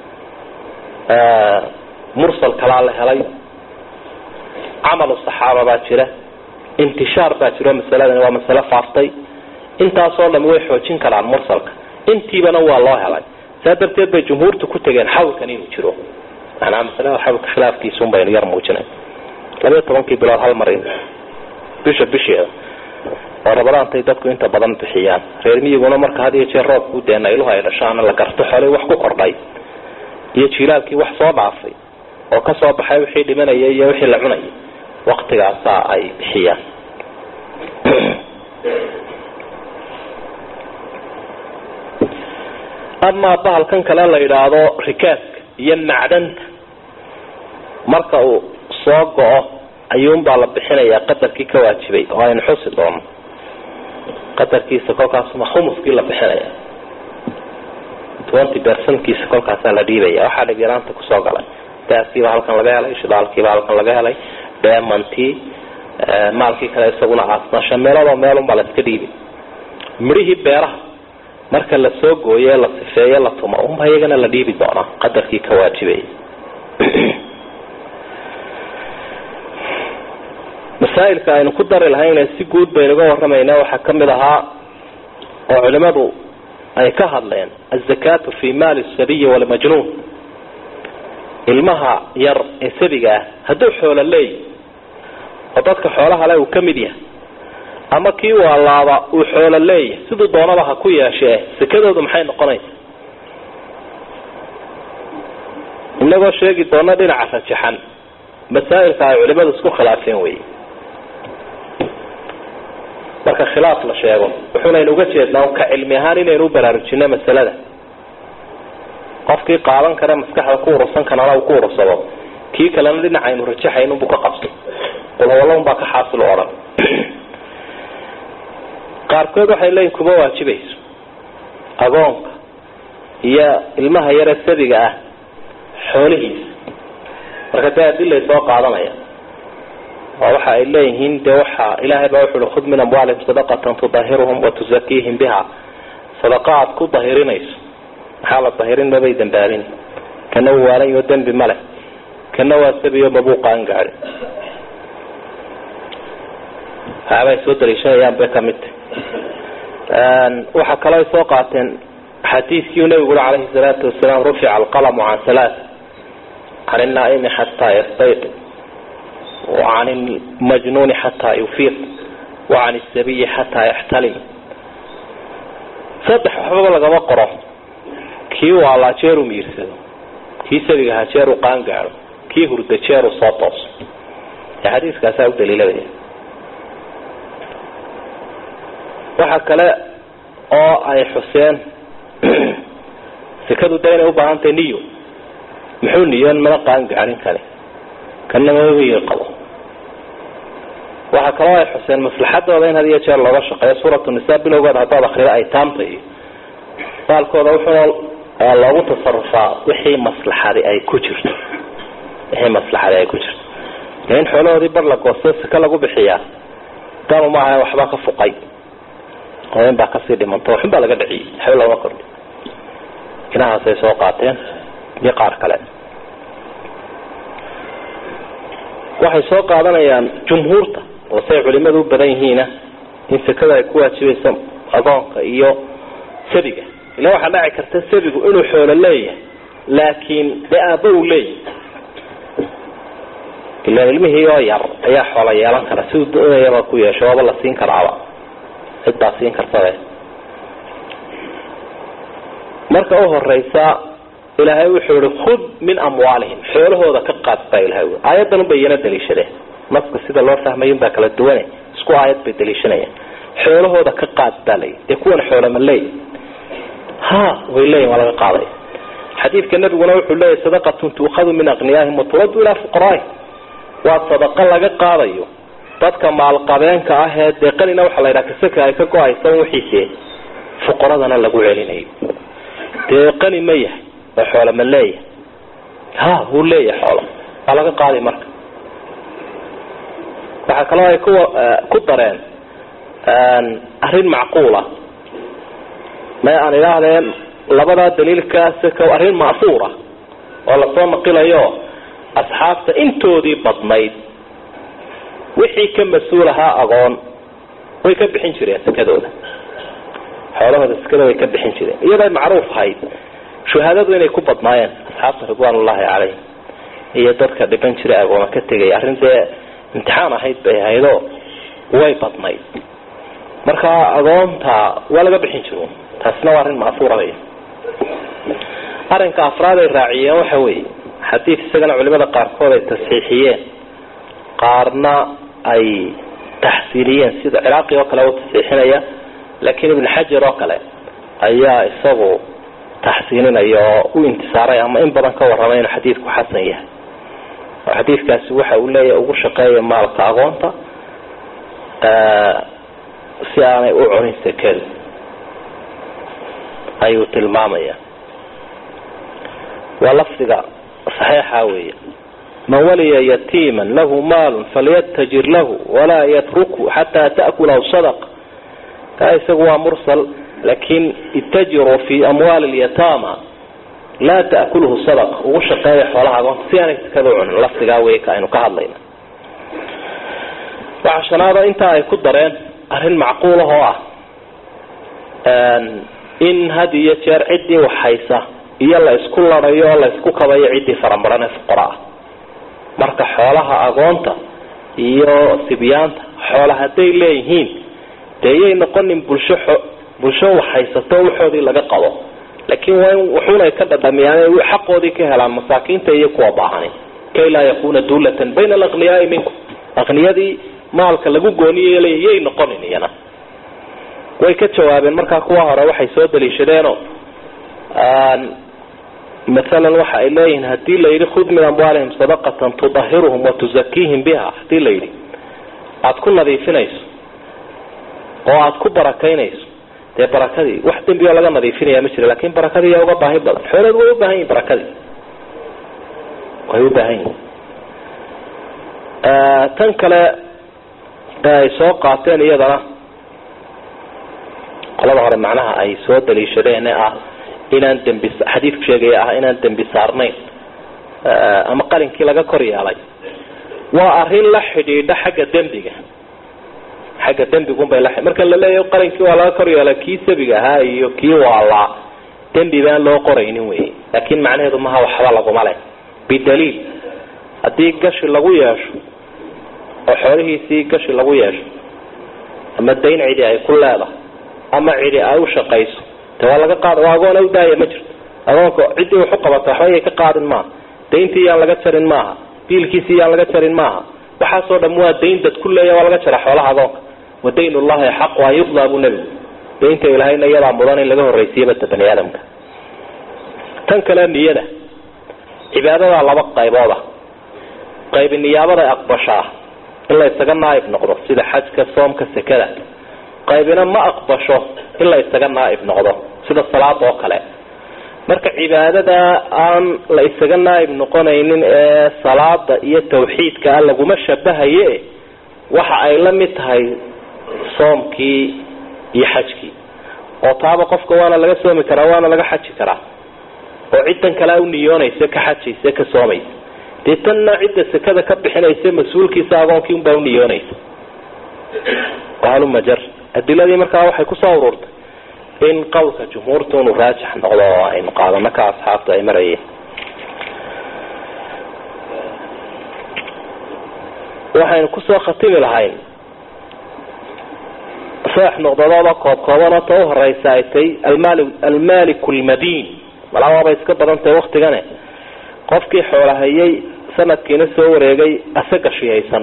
mursal kalaa la helay, camalu saxaaba baa jira, intishaar baa jiro, masaladan waa masalo faaftay. intaasoo dhan way xoojin karaan mursalka, intiibana waa loo helay. saa darteed bay jumhuurtu ku tegeen xawlkan inuu jiro. macnaha masalada xawlka khilaafkiisun baynu yar muujinay. labiyo tobankii bilood hal mar bisha bisheeda oo rabadaantay dadku inta badan bixiyaan. reer miyiguna marka had iyo jeer roobku dee nayluhu ay dhashaana la garto xoolay wax ku kordhay iyo jiilaalkii wax soo dhaafay oo ka soo baxay wixii dhimanayay iyo wixii la cunayay, waqtigaasaa ay bixiyaan. amaa bahalkan kale la yidhaahdo rikaaska iyo macdanta, marka uu soo go-o ayuunbaa la bixinayaa qadarkii ka waajibay oo aynu xusi doono. qadarkiisa kolkaasuma khumuskii la bixinaya, twenty percentkiisa kolkaasaa la dhiibaya. waxaa dhib yaraanta kusoo galay, daaskiiba halkan laga helay, shidaalkiiba halkan laga helay, deemantii, maalkii kale isaguna aasnasha meeladoo meelunbaa la iska dhiibay. midhihii beeraha marka la soo gooyo la sifeeyo la tumo unba iyagana la dhiibi doonaa qadarkii ka waajibay. masaa'ilka aynu ku dari lahayn si guud baynu uga warramaynaa waxaa ka mid ahaa وعلماء أي كهرلين الزكاة في مال السبي والمجنون المها ير السبيقة هدو حول اللي وضدك حولها لا يكملها أما كيوا الله وحول اللي سيدو دونا لها كويا شيء سكده دمحين نقنيس إنه شيء دونا دين عفا شحن مسائل كاي علماء اسكو خلافين وي marka khilaaf la sheego wuxuuna inuu jeednaa ka cilmi ahaan inaynu baraarujino masalada qofkii qaadan kara maskaxda ku urursan kana uu ku urursado kii kalena dhinaca inuu rajaxayno buu ka qabto wala walaal baa ka xaasil oran qaarkood waxay leeyihiin kuba waajibayso agoonka iyo ilmaha yar sabiga ah xoolihiisa marka taadil ay soo qaadanaya waxa ay leeyihiin de waxa ilaahay baa wuxuu khud min amwaalihim sadaqatan tudahiruhum wa tuzakkihim biha sadaqaat ku dahirinayso xaalad dahirin ma bay dambaabin kana waalan iyo dambi male kana waa sabiyo mabuuqan gaari haba soo darishay bay kamid aan waxa kale soo qaateen xadiiskii nabiga alayhi salatu wasalaam rufi'a al-qalam 'an salat 'an an-na'im hatta yastayqi وعن المجنون حتى يفيق وعن السبي حتى يحتلم صدح حبا لغا قرأ كي والا جيرو ميرسدو كي سبيغا جيرو قانغارو كي هرد جيرو صوتوس الحديث كاسا او دليل لديه waxa kale oo ay xuseen sikadu dayna u baahantay niyo muxuu niyoon ma qaangaarin kale kana ma weeyay qabo waxa kale oo ay xuseen maslaxadooda in hadiya jeer looga shaqeeyo suuratu nisaa bilowgeeda hadda akhriyo ay taamtay falkooda wuxuu loogu tasarrufaa wixii maslaxadi ay ku jirto wixii maslaxadi ay ku jirto in xoolahoodii bar la goosto si kala lagu bixiyaa dama ma aha waxba ka fuqay oo in baa ka sii dhimanto waxba laga dhiciyay xoolo loo kordhi inaha say soo qaateen iyo qaar kale waxay soo qaadanayaan jumhuurta oo say culimadu badan yihiin in sakada ay ku waajibayso agoonka iyo sabiga ilaa waxa dhaci karta sabigu inuu xoolo leeyahay laakiin daabo uu leeyahay ilaa ilmihi oo yar ayaa xoolo yeelan kara si uu doonayaba ku yeesho waba la siin karaaba cidda siin kartaa marka oo horeysa ilaahay wuxuu yiri khud min amwaalihim xoolahooda ka qaad baa ilaahay aayadan bayana daliishade nafka sida loo fahmayo baa kala duwan isku aayad bay daliishanayaan xoolahooda ka qaad dalay ee kuwan xoolo ma leey ha way leey wala qaaday xadiidka nabiguna wuxuu leeyahay sadaqatun tuukhadu min aqniyaahim wa turaddu ila fuqaraa'ihim wa sadaqa laga qaadayo dadka maal qabeenka ah ee deeqanina waxa la yiraahdaa saka ay ka go'aysan wixii fuqaradana lagu celinayo deeqani ma yahay xoolo ma leeyahay ha uu leeyahay xoolo laga qaaday marka waxa kale ay ku ku dareen aan arin macquula ma aan ilaahdeen labada daliilkaas ka arin maasuura oo la soo naqilayo asxaabta intoodii badnayd wixii ka mas'uulaha agoon way ka bixin jireen sakadooda xoolahooda sakada way ka bixin jireen iyada macruuf hayd shuhaadadu inay ku badnaayeen asxaabta ridwaanullaahi calayhim iyo dadka dhiban jiray agoon ka tagay arrintii imtixaan ahayd bay haydo way badnayd marka agoonta waa laga bixin jiray taasna waa arrin maafuuray arrinka afraad ay raaciyeen waxa weeye xadiis isagana culimada qaarkood ay tasxiixiyeen qaarna ay taxsiiliyeen sida ciraaqi oo kale uu tasxiixinaya laakiin ibn xajar oo kale ayaa isagu taxsiininayo oo intisaaray ama in badan ka waramay inuu xadiidku xasan yahay xadiidkaasi waxa uu leeyahay ugu shaqeeyo maalka agoonta ee si aanay u cunin sakada ayuu tilmaamaya walafdiga saxiixa weeye man waliya yatiman lahu maal falyattajir lahu wala yatruku hatta ta'kula sadaqa kaisa huwa mursal لكن اتجروا في أموال اليتامى لا تأكله صدقة وشقايا حولها قوانت سياني تكذعون لفظ قاوي كأنه كهضلين وعشان هذا انت اي كدرين أهل معقولة هو in had iyo jeer ciddii waxaysa iyo la isku larayo oo la isku kabayo ciddii faramaran ee fuqaraa marka xoolaha agoonta iyo sibyaanta xoolaha haday leeyihiin deeyay noqonin bulsho bulsho waxaysato waxoodii laga qabo laakiin waa wuxuuna ka dhadhamiyaan xaqoodii ka helaan masaakiinta iyo kuwa baahan kay la yakuna dawlatan bayna al-aghniyaa minkum aghniyadii maalka lagu gooniyay leeyay noqonin iyana way ka jawaabeen marka kuwa hore waxay soo daliishadeen aan مثلا waxa ay leeyihiin hadii la yiri khud min amwaalihim sadaqatan tudahhiruhum wa tuzakkihim biha hadii la yiri aad ku nadiifinayso oo aad ku barakaynayso de barakadii wax dambiyo laga nadiifinaya ma jiro laakiin barakadii ay uga baahi badan xoolad way u baahan yihiin barakadii way u baahan yihiin tan kale ay soo qaateen iyadana qolada hore macnaha ay soo daliishadeen ah inaan dambi xadiidku sheegay ah inaan dambi saarnayn ama qalinkii laga kor yeelay waa arin la xidhiidha xagga dambiga xagga dambigu bay la marka la leeyahay qalinkii waa laga kor yeelay kii sabiga ahaa iyo kii waala dambi baan loo qoraynin weey laakiin macnaheedu ma aha waxba lagu malay bidaliil hadii gashi lagu yeesho oo xoolihiisii gashi lagu yeesho ama dayn cidi ay ku leedahay ama cidi ay u shaqayso waa laga qaad waagoona u daaya ma jirto agoonka cidii wuxuu qabata waxay ka qaadin ma deyntii aan laga jarin maaha biilkiisii aan laga jarin maaha waxa soo dhan waa deyn dad kulleeya waa laga jara xoolaha agoonka wadaynullahi xaq wa yudlabu nabi deynta ilaahayna yada mudan in laga horeysiyo bani aadamka tan kale niyada cibaadada laba qaybooda qayb niyabada aqbasha in la isaga naayib noqdo sida xajka soomka sakada qaybina ma aqbasho in la isaga naayib noqdo sida salaad oo kale marka cibaadada aan la isaga naayib noqonaynin ee salaada iyo tawxiidka lagu ma shabahaye waxa ay la mid tahay soomkii iyo xajkii oo taaba qofka waana laga soomi karaa waana laga xaji karaa oo ciidan kale u niyoonaysa ka xajaysa ka soomaysa deetana cidda sakada ka bixinaysa mas'uulkiisa agoonkii un baa u niyoonaysa qalu majar adiladii markaa waxay ku soo ururtay in qowlka jumhuurtu uu raajix noqdo oo ay qaadana ka asxaabta ay marayeen waxaan ku soo khatimi lahayn صح نقطة كوب كوبنا تو رئيساتي المال المالك المدين ملاوا بيسك بدن تي وقت غنه qofkii xoolahay sanadkiina soo wareegay asaga shiyaysan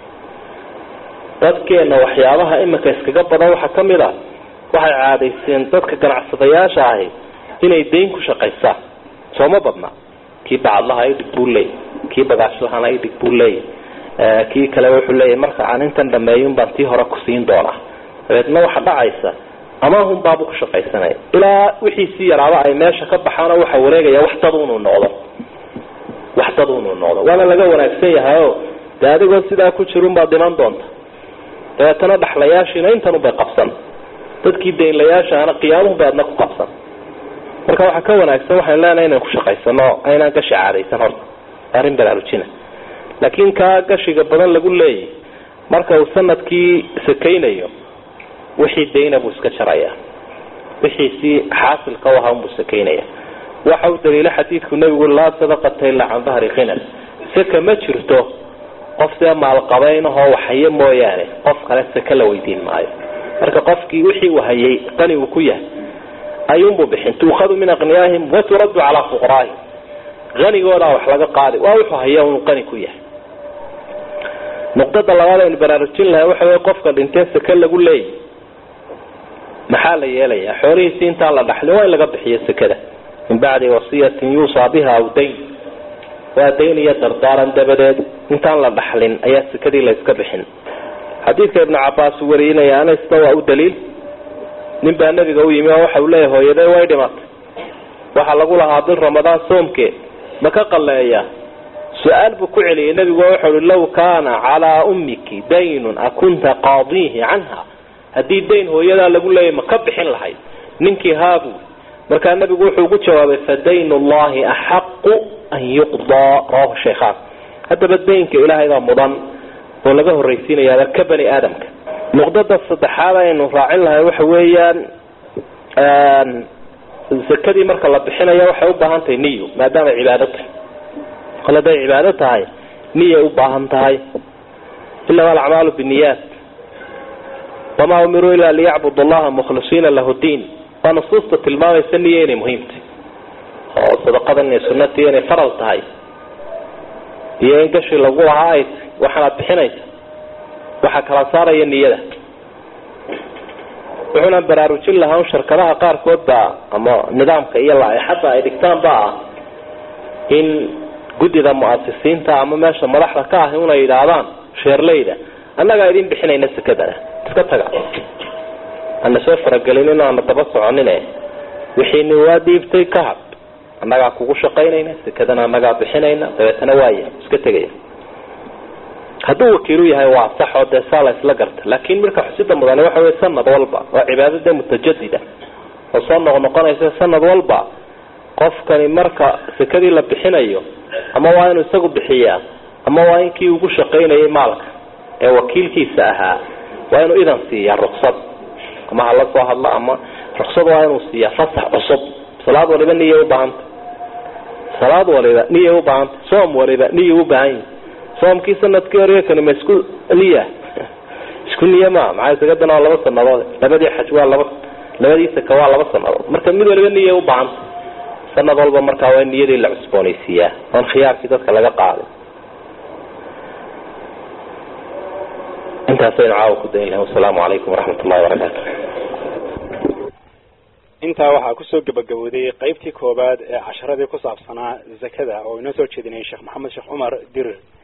dadkeena waxyaabaha imika iskaga badan waxa kamid ah waxay caadayseen dadka ganacsadayaasha ah inay deyn ku shaqeystaan sooma badna kii bacalaha ay dhibulay kii bagaashahana ay dhibulay kii kale wuxuu leeyahay marka aan intan dhameeyun baan tii hore ku siin doona dadna waxa dhacaysa ama hum baabu ku shaqeysanay ilaa wixii si yaraaba ay meesha ka baxaana waxa wareegaya wax taduunu noqdo wax taduunu noqdo wala laga wanaagsan yahay daadigo sida ku jirun baa diman doonta dadana dhaxlayaashina intan bay qabsan dadkii deynlayaashana qiyaamuhu baadna ku qabsan marka waxa ka wanaagsan waxa leenahay inaan ku shaqeysano ayna ka shacaadaysan horta arin baraarujina laakiin ka gashiga badan lagu leeyahay marka uu sanadkii sakaynayo wixii deyna buu iska jaraya wixii si xaasil ka waxa uu sakaynaya waxa uu daliil xadiidku nabigu la sadaqata illa an dhahri qinan saka ma jirto qof sida maal qabaynaho waxay mooyaane qof kale saka la weydiin maayo marka qofkii wixii uu hayay qani uu ku yahay ayuun buu bixin tuukhadu min aqniyaahim wa turaddu ala fuqaraahim ganigooda wax laga qaadi waa wuxuu hayay uu qani ku yahay nuqtada labaad ee baraarujin lahaa waxa weey qofka dhintay saka lagu leeyahay maxaa la yeelaya xoolihiisa inta la dhaxlay waa laga bixiyo sakada in baadi wasiyatin yusa biha aw dayn waa dayn iyo dardaaran dabadeed inta la dhaxlin ayaa sakadii la iska bixin xadiidka ibn Abbas wariyay ana istawa u daliil nin baa nabiga u yimi waxa uu leeyahay hooyaday way dhimatay waxa lagu lahaa bil ramadaan soomke maka qaleeya su'aal bu ku celiyay nabigu waxa uu law kaana ala ummiki daynun akunta qaadihi anha hadii dayn hooyada lagu leeyahay ma ka bixin lahayd ninkii haabu marka nabigu wuxuu ugu jawaabay fadaynullahi ahqqu an yuqda rawahu shaykhan hadaba daynka ilaahay baa mudan oo laga horeysiinaya ka bani aadamka nuqdada saddexaad aynu raacin lahay waxa weeyaan zakadii marka la bixinayo waxay u baahan tahay niyo maadaama cibaado tahay qol haday cibaado tahay niyo u baahan tahay illa wal a'malu binniyat wama umiru illa liya'budu allaha mukhlisina lahu din wa nususta tilmaamaysa niyo inay muhiim tahay oo sadaqadan iyo sunnadii inay faral tahay iyo in gashi lagu lahaa waxana bixinaysa waxa kala saaraya niyada wuxuuna baraarujin lahaa shirkadaha qaarkood baa ama nidaamka iyo laaxada ay dhigtaan baa in gudida mu'assisiinta ama meesha madaxda ka ah inay yiraahdaan sheerleyda annaga idin bixinayna sakadana iska taga anna soo faragelinina aan daba soconina wixii ni waadiibtay ka hab annaga kugu shaqaynayna sakadana annaga bixinayna dabeetana waaya iska tagay haduu wakiilu yahay waa sax oo deesaala isla garta laakiin marka xusida mudane waxa weey sanad walba waa cibaadada mutajadida oo soo noqonaysa sanad walba qofkani marka sakadii la bixinayo ama waa inuu isagu bixiyaa ama waa in kii ugu shaqaynayay maalka ee wakiilkiisa ahaa waa inuu idan siiyaa ruqsad ama hala soo hadla ama ruqsad waa inuu siiyaa fasax cusub salaad waliba niyo u baahan salaad waliba niyo u baahan soom waliba niyo u baahan soomkii sanadkii hore kan ma isku liya isku niyama maxay sagadana laba sanadood labadii xaj waa laba labadii saka waa laba sanadood marka mid waliba niyo u baahan sanad walba marka waa niyadii la cusboonaysiiyaa oo khiyaarkii dadka laga qaaday intaas aynu caawa ku dayn assalamu alaykum warahmatullahi wabarakatuh inta waxa ku soo gabagabowday qaybtii koobaad ee casharadii ku saabsanaa zakada oo inoo soo jeedinay Sheekh Maxamed Sheekh Umar Dirir